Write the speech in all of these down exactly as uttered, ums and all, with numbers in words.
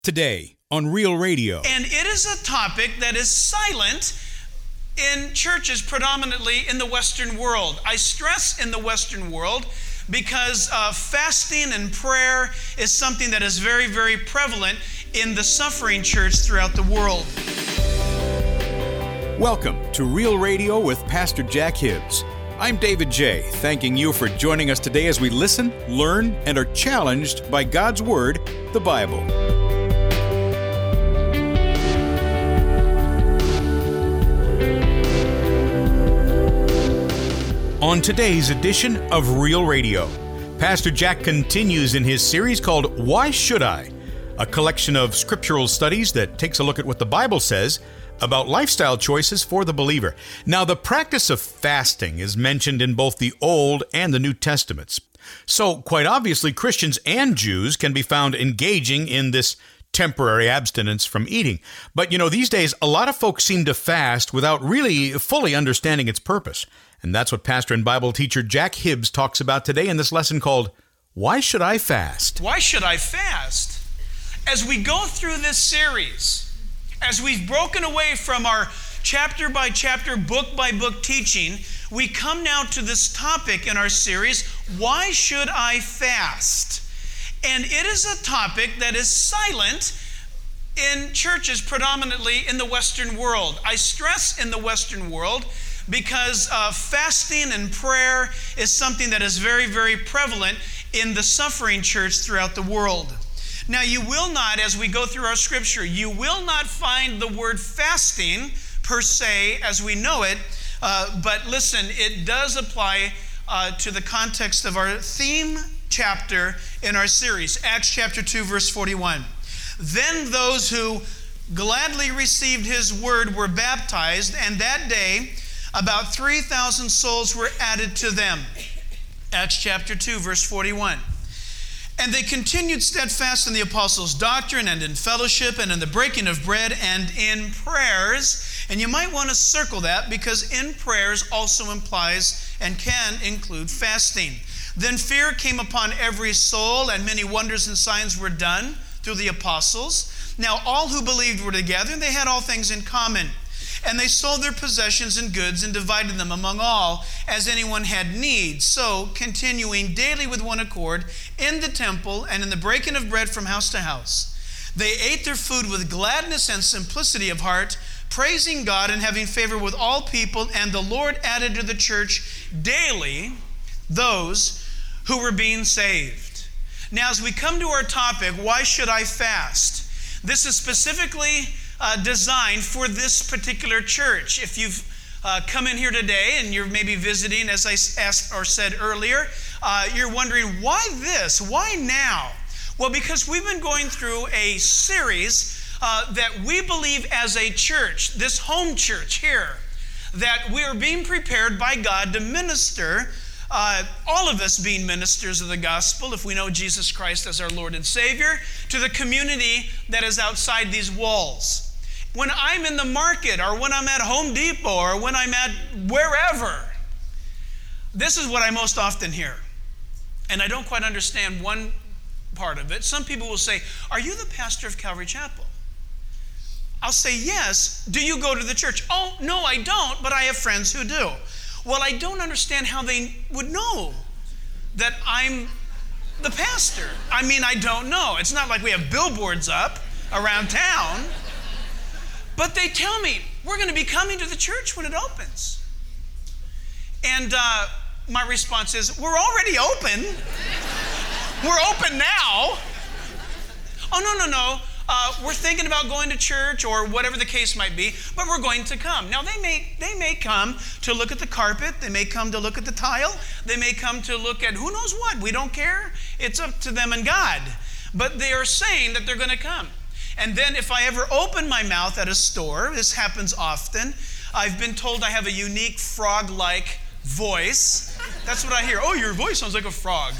Today on Real Radio. And it is a topic that is silent in churches predominantly in the Western world. I stress in the Western world because uh, fasting and prayer is something that is very, very prevalent in the suffering church throughout the world. Welcome to Real Radio with Pastor Jack Hibbs. I'm David J., thanking you for joining us today as we listen, learn, and are challenged by God's Word, the Bible. On today's edition of Real Radio, Pastor Jack continues in his series called Why Should I?, a collection of scriptural studies that takes a look at what the Bible says about lifestyle choices for the believer. Now, the practice of fasting is mentioned in both the Old and the New Testaments. So, quite obviously, Christians and Jews can be found engaging in this temporary abstinence from eating. But, you know, these days, a lot of folks seem to fast without really fully understanding its purpose. And that's what pastor and Bible teacher Jack Hibbs talks about today in this lesson called, Why Should I Fast? Why should I fast? As we go through this series, as we've broken away from our chapter by chapter, book by book teaching, we come now to this topic in our series, Why Should I Fast? And it is a topic that is silent in churches predominantly in the Western world. I stress in the Western world because uh, fasting and prayer is something that is very, very prevalent in the suffering church throughout the world. Now, you will not, as we go through our scripture, you will not find the word fasting per se as we know it, uh, but listen, it does apply uh, to the context of our theme chapter in our series, Acts chapter two, verse forty-one. Then those who gladly received his word were baptized, and that day about three thousand souls were added to them. Acts chapter two, verse forty-one. And they continued steadfast in the apostles' doctrine and in fellowship and in the breaking of bread and in prayers. And you might want to circle that because in prayers also implies and can include fasting. Then fear came upon every soul, and many wonders and signs were done through the apostles. Now all who believed were together, and they had all things in common. And they sold their possessions and goods and divided them among all as anyone had need. So, continuing daily with one accord in the temple and in the breaking of bread from house to house, they ate their food with gladness and simplicity of heart, praising God and having favor with all people. And the Lord added to the church daily those who were being saved. Now, as we come to our topic, why should I fast? This is specifically Uh, designed for this particular church. If you've uh, come in here today and you're maybe visiting, as I asked or said earlier, uh, you're wondering, why this? Why now? Well, because we've been going through a series uh, that we believe as a church, this home church here, that we are being prepared by God to minister, uh, all of us being ministers of the gospel, if we know Jesus Christ as our Lord and Savior, to the community that is outside these walls. When I'm in the market, or when I'm at Home Depot, or when I'm at wherever, this is what I most often hear. And I don't quite understand one part of it. Some people will say, are you the pastor of Calvary Chapel? I'll say, yes. Do you go to the church? Oh, no, I don't, but I have friends who do. Well, I don't understand how they would know that I'm the pastor. I mean, I don't know. It's not like we have billboards up around town. But they tell me, we're going to be coming to the church when it opens. And uh, my response is, we're already open. We're open now. Oh, no, no, no. Uh, we're thinking about going to church or whatever the case might be, but we're going to come. Now, they may they may come to look at the carpet. They may come to look at the tile. They may come to look at who knows what. We don't care. It's up to them and God. But they are saying that they're going to come. And then if I ever open my mouth at a store, this happens often, I've been told I have a unique frog-like voice. That's what I hear. Oh, your voice sounds like a frog.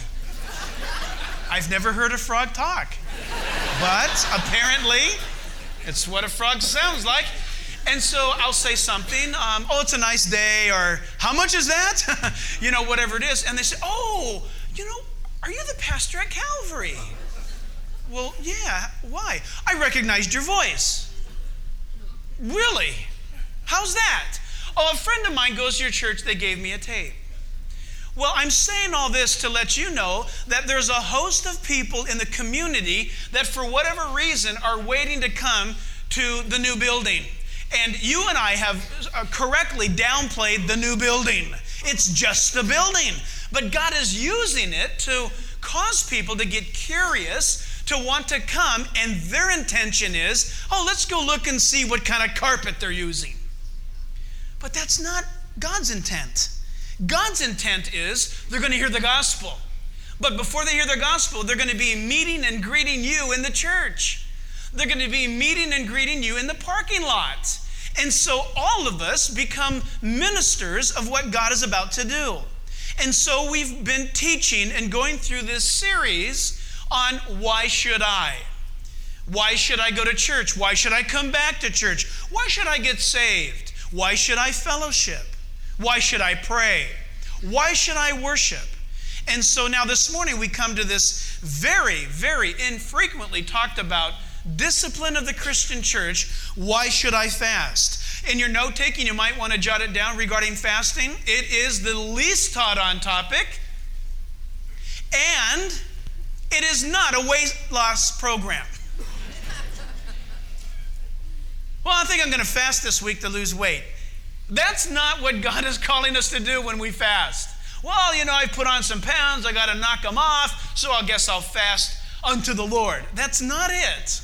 I've never heard a frog talk. But apparently, it's what a frog sounds like. And so I'll say something, um, oh, it's a nice day, or how much is that? You know, whatever it is. And they say, oh, you know, are you the pastor at Calvary? Well, yeah, why? I recognized your voice. Really? How's that? Oh, a friend of mine goes to your church, they gave me a tape. Well, I'm saying all this to let you know that there's a host of people in the community that for whatever reason are waiting to come to the new building. And you and I have correctly downplayed the new building. It's just the building. But God is using it to cause people to get curious, to want to come, and their intention is, oh, let's go look and see what kind of carpet they're using. But that's not God's intent. God's intent is they're going to hear the gospel. But before they hear the gospel, they're going to be meeting and greeting you in the church. They're going to be meeting and greeting you in the parking lot. And so all of us become ministers of what God is about to do. And so we've been teaching and going through this series on why should I? Why should I go to church? Why should I come back to church? Why should I get saved? Why should I fellowship? Why should I pray? Why should I worship? And so now this morning we come to this very, very infrequently talked about discipline of the Christian church. Why should I fast? In your note taking, you might want to jot it down regarding fasting. It is the least taught on topic, and it is not a weight loss program. Well, I think I'm going to fast this week to lose weight. That's not what God is calling us to do when we fast. Well, you know, I put on some pounds, I got to knock them off, so I guess I'll fast unto the Lord. That's not it.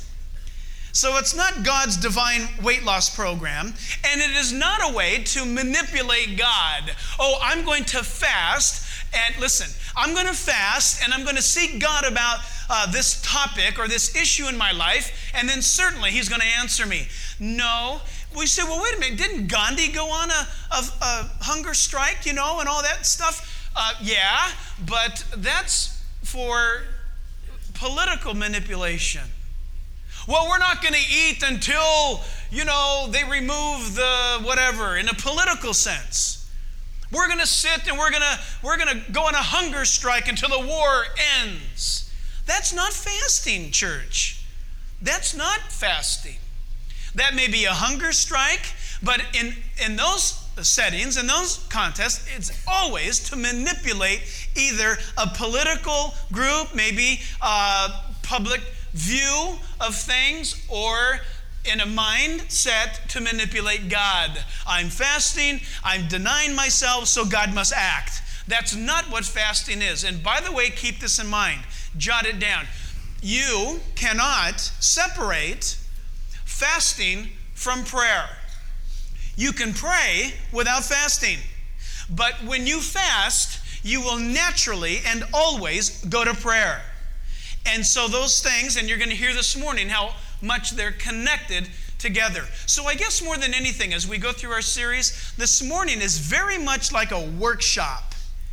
So it's not God's divine weight loss program, and it is not a way to manipulate God. Oh, I'm going to fast, and listen, I'm going to fast, and I'm going to seek God about uh, this topic or this issue in my life, and then certainly He's going to answer me. No. We say, well, wait a minute, didn't Gandhi go on a, a, a hunger strike, you know, and all that stuff? Uh, yeah, but that's for political manipulation. Well, we're not going to eat until, you know, they remove the whatever in a political sense. We're going to sit and we're going to we're going to go on a hunger strike until the war ends. That's not fasting, church. That's not fasting. That may be a hunger strike, but in, in those settings, in those contests, it's always to manipulate either a political group, maybe a public view of things, or in a mindset to manipulate God. I'm fasting, I'm denying myself, so God must act. That's not what fasting is. And by the way, keep this in mind. Jot it down. You cannot separate fasting from prayer. You can pray without fasting. But when you fast, you will naturally and always go to prayer. And so those things, and you're going to hear this morning how much they're connected together. So I guess more than anything, as we go through our series, this morning is very much like a workshop.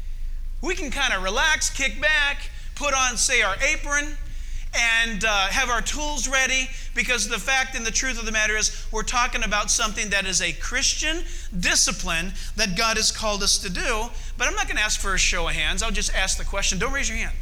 We can kind of relax, kick back, put on, say, our apron, and uh, have our tools ready, because the fact and the truth of the matter is we're talking about something that is a Christian discipline that God has called us to do. But I'm not going to ask for a show of hands. I'll just ask the question. Don't raise your hand.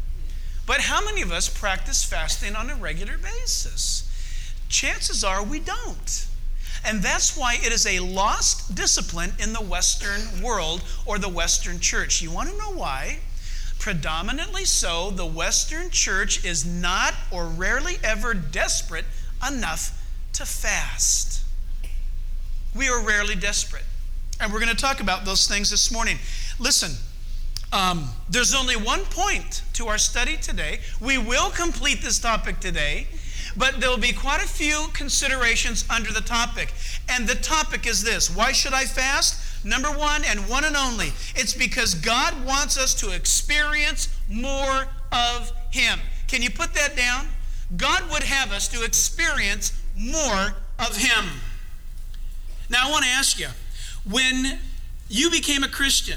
But how many of us practice fasting on a regular basis? Chances are we don't. And that's why it is a lost discipline in the Western world or the Western church. You want to know why? Predominantly so, the Western church is not or rarely ever desperate enough to fast. We are rarely desperate. And we're going to talk about those things this morning. Listen. Um, there's only one point to our study today. We will complete this topic today, but there will be quite a few considerations under the topic. And the topic is this: why should I fast? Number one, and one and only, it's because God wants us to experience more of Him. Can you put that down? God would have us to experience more of Him. Now, I want to ask you, when you became a Christian,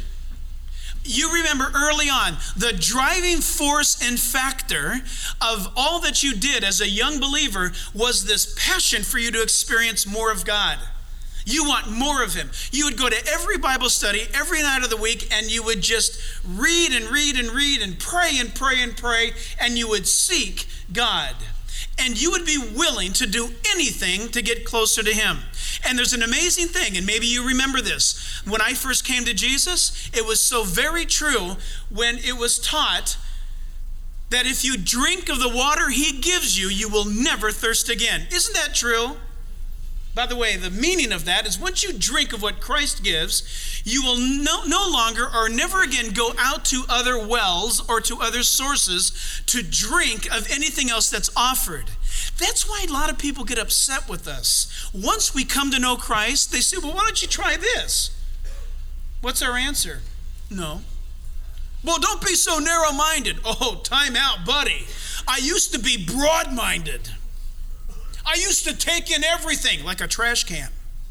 you remember early on, the driving force and factor of all that you did as a young believer was this passion for you to experience more of God. You want more of him. You would go to every Bible study every night of the week, and you would just read and read and read and pray and pray and pray, and you would seek God. And you would be willing to do anything to get closer to him. And there's an amazing thing, and maybe you remember this. When I first came to Jesus, it was so very true when it was taught that if you drink of the water he gives you, you will never thirst again. Isn't that true? By the way, the meaning of that is once you drink of what Christ gives, you will no, no longer or never again go out to other wells or to other sources to drink of anything else that's offered. That's why a lot of people get upset with us. Once we come to know Christ, they say, well, why don't you try this? What's our answer? No. Well, don't be so narrow-minded. Oh, time out, buddy. I used to be broad-minded. I used to take in everything like a trash can.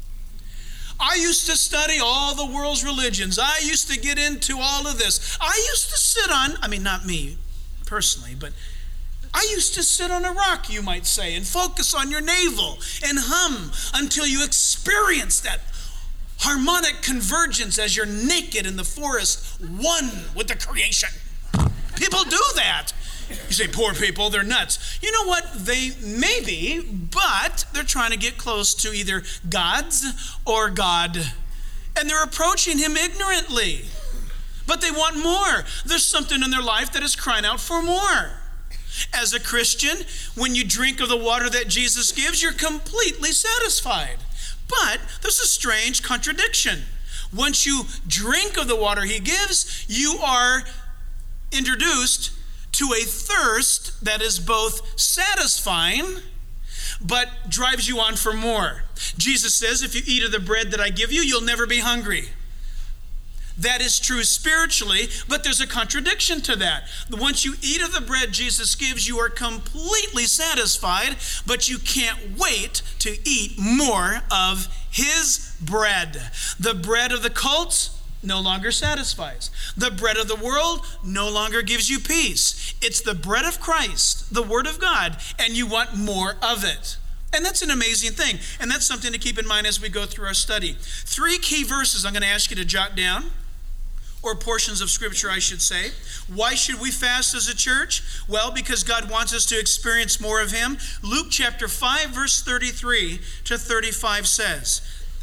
I used to study all the world's religions. I used to get into all of this. I used to sit on, I mean, not me personally, but I used to sit on a rock, you might say, and focus on your navel and hum until you experience that harmonic convergence as you're naked in the forest, one with the creation. People do that. You say, poor people, they're nuts. You know what? They may be, but they're trying to get close to either God's or God. And they're approaching him ignorantly. But they want more. There's something in their life that is crying out for more. As a Christian, when you drink of the water that Jesus gives, you're completely satisfied. But there's a strange contradiction. Once you drink of the water he gives, you are introduced to a thirst that is both satisfying but drives you on for more. Jesus says, if you eat of the bread that I give you, you'll never be hungry. That is true spiritually, but there's a contradiction to that. Once you eat of the bread Jesus gives, you are completely satisfied, but you can't wait to eat more of his bread. The bread of the cults no longer satisfies. The bread of the world no longer gives you peace. It's the bread of Christ, the Word of God, and you want more of it. And that's an amazing thing. And that's something to keep in mind as we go through our study. Three key verses I'm going to ask you to jot down, or portions of Scripture, I should say. Why should we fast as a church? Well, because God wants us to experience more of him. Luke chapter five, verse thirty-three to thirty-five says,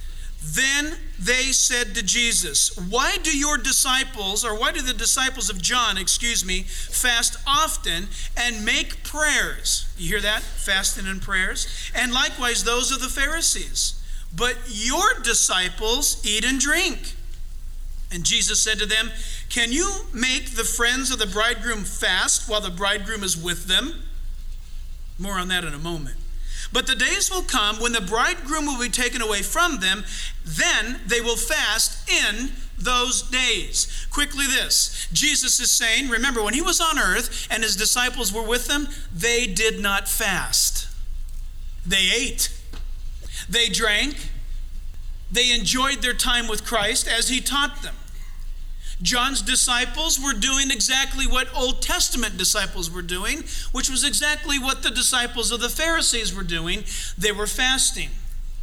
then they said to Jesus, why do your disciples, or why do the disciples of John, excuse me, fast often and make prayers? You hear that? Fasting and prayers. And likewise those of the Pharisees. But your disciples eat and drink. And Jesus said to them, can you make the friends of the bridegroom fast while the bridegroom is with them? More on that in a moment. But the days will come when the bridegroom will be taken away from them. Then they will fast in those days. Quickly this. Jesus is saying, remember, when he was on earth and his disciples were with him, they did not fast. They ate. They drank. They enjoyed their time with Christ as he taught them. John's disciples were doing exactly what Old Testament disciples were doing, which was exactly what the disciples of the Pharisees were doing. They were fasting.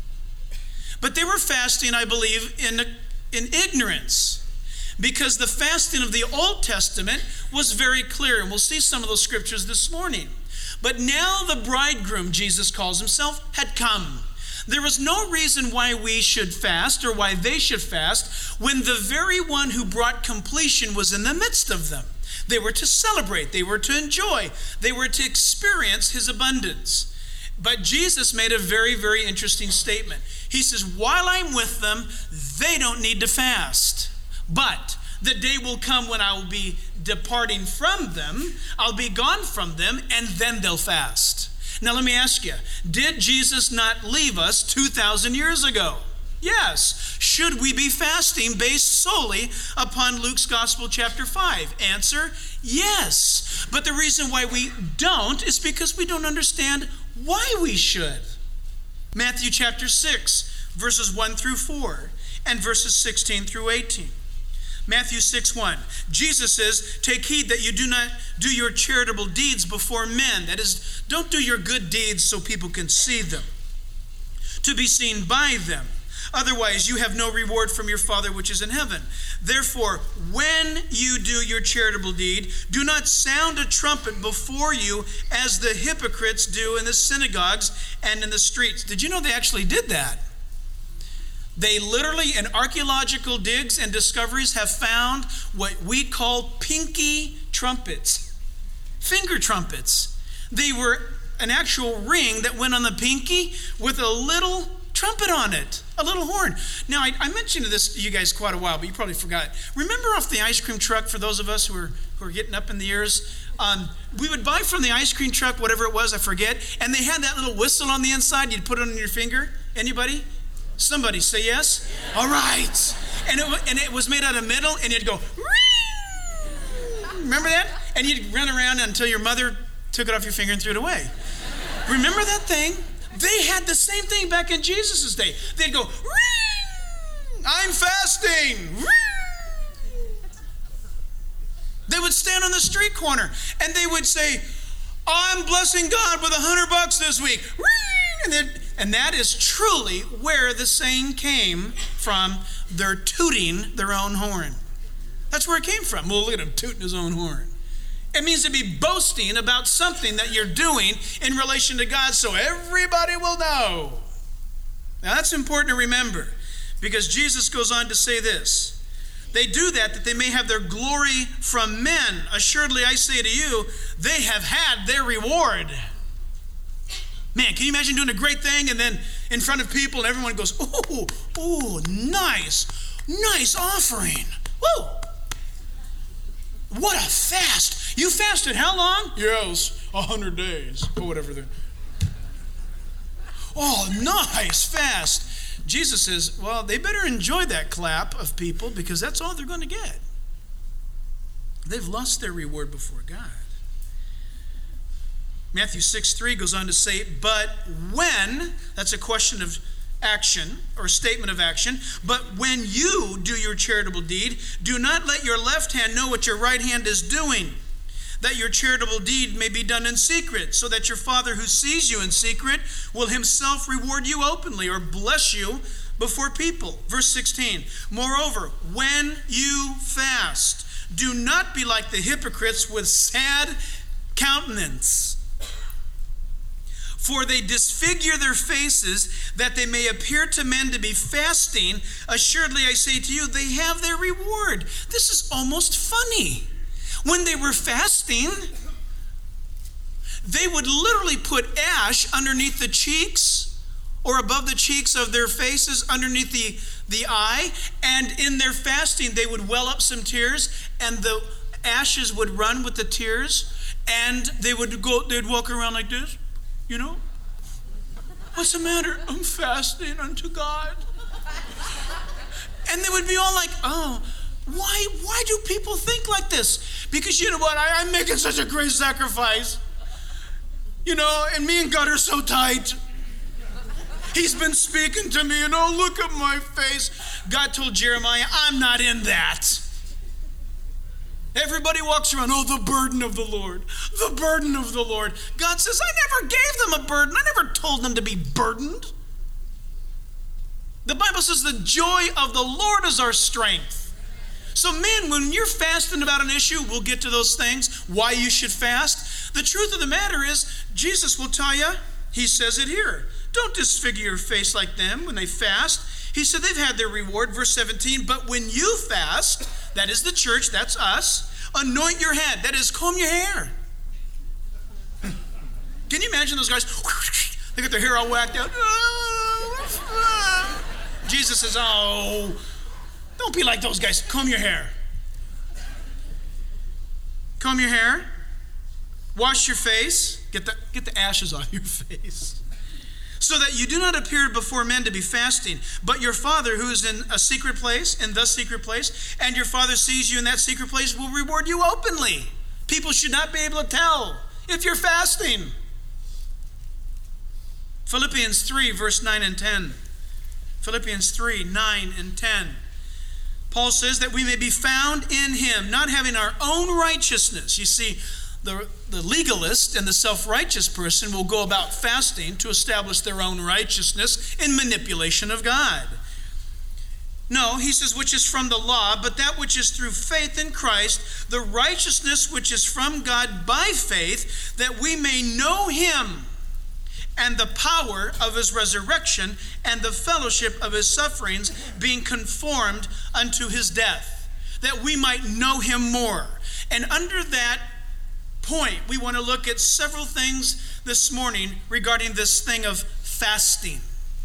But they were fasting, I believe, in, in ignorance, because the fasting of the Old Testament was very clear, and we'll see some of those scriptures this morning. But now the bridegroom, Jesus calls himself, had come. There is no reason why we should fast or why they should fast when the very one who brought completion was in the midst of them. They were to celebrate. They were to enjoy. They were to experience his abundance. But Jesus made a very, very interesting statement. He says, while I'm with them, they don't need to fast. But the day will come when I will be departing from them. I'll be gone from them, and then they'll fast. Now let me ask you, did Jesus not leave us two thousand years ago? Yes. Should we be fasting based solely upon Luke's Gospel chapter five? Answer, yes. But the reason why we don't is because we don't understand why we should. Matthew chapter six, verses one through four, and verses sixteen through eighteen. Matthew six one, Jesus says, take heed that you do not do your charitable deeds before men. That is, don't do your good deeds so people can see them, to be seen by them. Otherwise, you have no reward from your Father which is in heaven. Therefore, when you do your charitable deed, do not sound a trumpet before you as the hypocrites do in the synagogues and in the streets. Did you know they actually did that? They literally, in archaeological digs and discoveries, have found what we call pinky trumpets, finger trumpets. They were an actual ring that went on the pinky with a little trumpet on it, a little horn. Now, I, I mentioned this to you guys quite a while, but you probably forgot. Remember off the ice cream truck, for those of us who are, who are getting up in the years, um, we would buy from the ice cream truck, whatever it was, I forget, and they had that little whistle on the inside. You'd put it on your finger. Anybody? Somebody say yes? Yeah. All right. And it, and it was made out of metal, and you'd go, remember that? And you'd run around until your mother took it off your finger and threw it away. Remember that thing? They had the same thing back in Jesus' day. They'd go, I'm fasting. They would stand on the street corner and they would say, I'm blessing God with a hundred bucks this week. And, and that is truly where the saying came from. They're tooting their own horn. That's where it came from. Well, look at him tooting his own horn. It means to be boasting about something that you're doing in relation to God so everybody will know. Now that's important to remember because Jesus goes on to say this. They do that that they may have their glory from men. Assuredly, I say to you, they have had their reward. Man, can you imagine doing a great thing and then in front of people and everyone goes, ooh, ooh, nice, nice offering. Woo! What a fast. You fasted how long? Yes, a hundred days or whatever. Oh, nice fast. Jesus says, well, they better enjoy that clap of people because that's all they're going to get. They've lost their reward before God. Matthew six three goes on to say, but when, that's a question of action or statement of action, but when you do your charitable deed, do not let your left hand know what your right hand is doing, that your charitable deed may be done in secret, so that your Father who sees you in secret will himself reward you openly or bless you before people. Verse sixteen, moreover, when you fast, do not be like the hypocrites with sad countenance, for they disfigure their faces that they may appear to men to be fasting. Assuredly, I say to you, they have their reward. This is almost funny. When they were fasting, they would literally put ash underneath the cheeks or above the cheeks of their faces, underneath the, the eye, and in their fasting, they would well up some tears, and the ashes would run with the tears, and they would go, they'd walk around like this. You know, what's the matter? I'm fasting unto God. And they would be all like, oh, why why do people think like this? Because you know what, I, I'm making such a great sacrifice. You know, and me and God are so tight. He's been speaking to me and oh, look at my face. God told Jeremiah, I'm not in that. Everybody walks around, oh, the burden of the Lord, the burden of the Lord. God says, I never gave them a burden. I never told them to be burdened. The Bible says the joy of the Lord is our strength. So man, when you're fasting about an issue, we'll get to those things, why you should fast. The truth of the matter is, Jesus will tell you, he says it here, don't disfigure your face like them when they fast. He said they've had their reward, verse seventeen, but when you fast, that is the church, that's us, anoint your head, that is comb your hair. Can you imagine those guys? They got their hair all whacked out. Jesus says, oh, don't be like those guys, comb your hair. Comb your hair, wash your face, get the, get the ashes off your face. So that you do not appear before men to be fasting, but your Father who is in a secret place, in the secret place, and your Father sees you in that secret place will reward you openly. People should not be able to tell if you're fasting. Philippians three, verse nine and ten. Philippians three, nine and ten. Paul says that we may be found in him, not having our own righteousness. You see, The, the legalist and the self-righteous person will go about fasting to establish their own righteousness in manipulation of God. No, he says, which is from the law, but that which is through faith in Christ, the righteousness which is from God by faith, that we may know him and the power of his resurrection and the fellowship of his sufferings, being conformed unto his death, that we might know him more. And under that point, we want to look at several things this morning regarding this thing of fasting.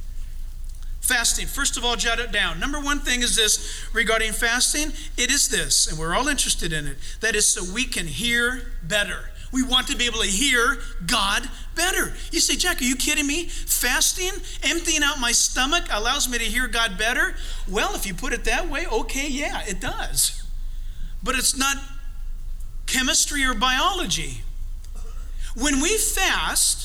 Fasting. First of all, jot it down. Number one thing is this regarding fasting. It is this, and we're all interested in it. That is so we can hear better. We want to be able to hear God better. You say, Jack, are you kidding me? Fasting, emptying out my stomach allows me to hear God better? Well, if you put it that way, okay, yeah, it does. But it's not chemistry or biology. When we fast,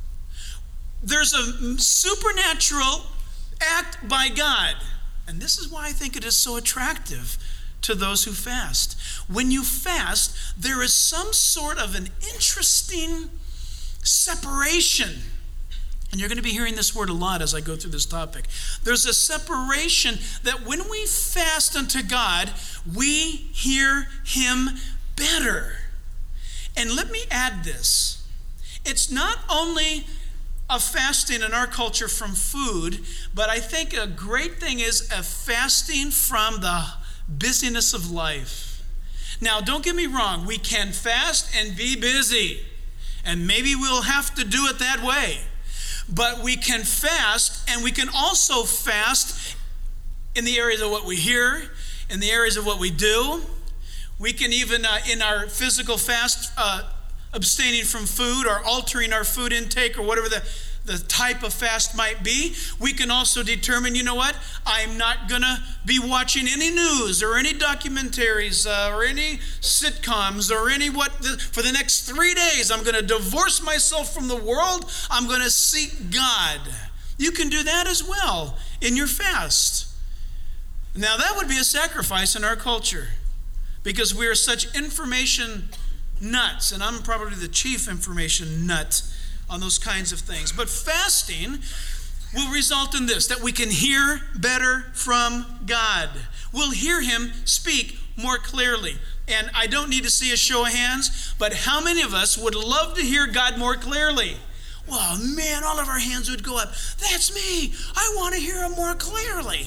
there's a supernatural act by God. And this is why I think it is so attractive to those who fast. When you fast, there is some sort of an interesting separation. And you're going to be hearing this word a lot as I go through this topic. There's a separation that when we fast unto God, we hear him better. And let me add this. It's not only a fasting in our culture from food, but I think a great thing is a fasting from the busyness of life. Now, don't get me wrong. We can fast and be busy, and maybe we'll have to do it that way. But we can fast, and we can also fast in the areas of what we hear, in the areas of what we do. We can even, uh, in our physical fast, uh, abstaining from food or altering our food intake or whatever the, the type of fast might be. We can also determine, you know what, I'm not going to be watching any news or any documentaries uh, or any sitcoms or any what, the, for the next three days. I'm going to divorce myself from the world. I'm going to seek God. You can do that as well in your fast. Now that would be a sacrifice in our culture because we are such information nuts, and I'm probably the chief information nut on those kinds of things. But fasting will result in this, that we can hear better from God. We'll hear him speak more clearly. And I don't need to see a show of hands, but how many of us would love to hear God more clearly? Well, man, all of our hands would go up. That's me. I want to hear him more clearly.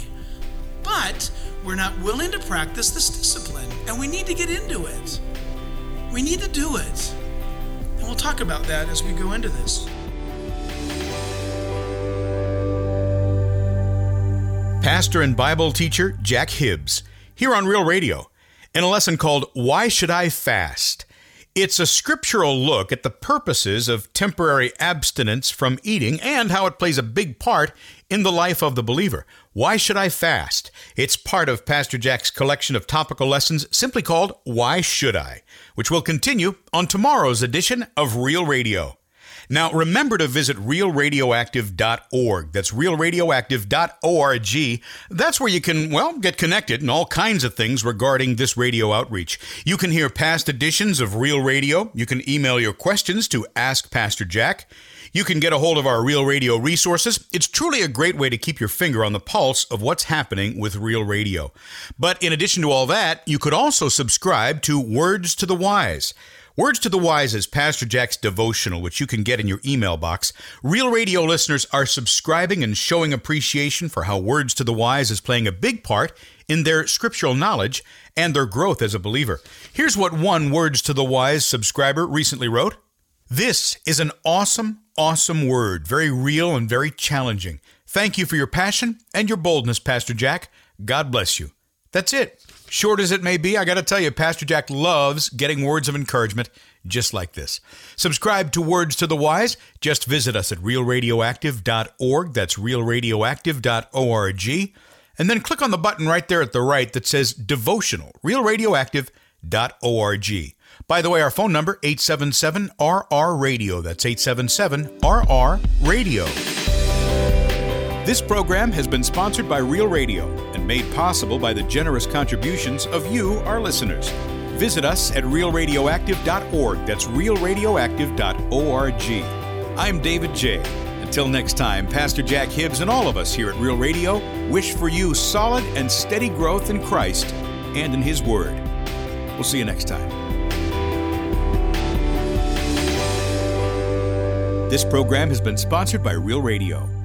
But we're not willing to practice this discipline, and we need to get into it. We need to do it. And we'll talk about that as we go into this. Pastor and Bible teacher Jack Hibbs, here on Real Radio, in a lesson called Why Should I Fast? It's a scriptural look at the purposes of temporary abstinence from eating and how it plays a big part in the life of the believer. Why should I fast? It's part of Pastor Jack's collection of topical lessons simply called Why Should I?, which will continue on tomorrow's edition of Real Radio. Now, remember to visit real radioactive dot org. That's real radioactive dot org. That's where you can, well, get connected and all kinds of things regarding this radio outreach. You can hear past editions of Real Radio. You can email your questions to Ask Pastor Jack. You can get a hold of our Real Radio resources. It's truly a great way to keep your finger on the pulse of what's happening with Real Radio. But in addition to all that, you could also subscribe to Words to the Wise. Words to the Wise is Pastor Jack's devotional, which you can get in your email box. Real Radio listeners are subscribing and showing appreciation for how Words to the Wise is playing a big part in their scriptural knowledge and their growth as a believer. Here's what one Words to the Wise subscriber recently wrote. This is an awesome, awesome word, very real and very challenging. Thank you for your passion and your boldness, Pastor Jack. God bless you. That's it. Short as it may be, I got to tell you, Pastor Jack loves getting words of encouragement just like this. Subscribe to Words to the Wise. Just visit us at real radioactive dot org. That's real radioactive dot org. And then click on the button right there at the right that says Devotional, real radioactive dot org. By the way, our phone number, eight seven seven R R radio. That's eight seven seven R R radio. This program has been sponsored by Real Radio and made possible by the generous contributions of you, our listeners. Visit us at real radioactive dot org. That's real radioactive dot org. I'm David J., and Till next time, Pastor Jack Hibbs and all of us here at Real Radio wish for you solid and steady growth in Christ and in His Word. We'll see you next time. This program has been sponsored by Real Radio.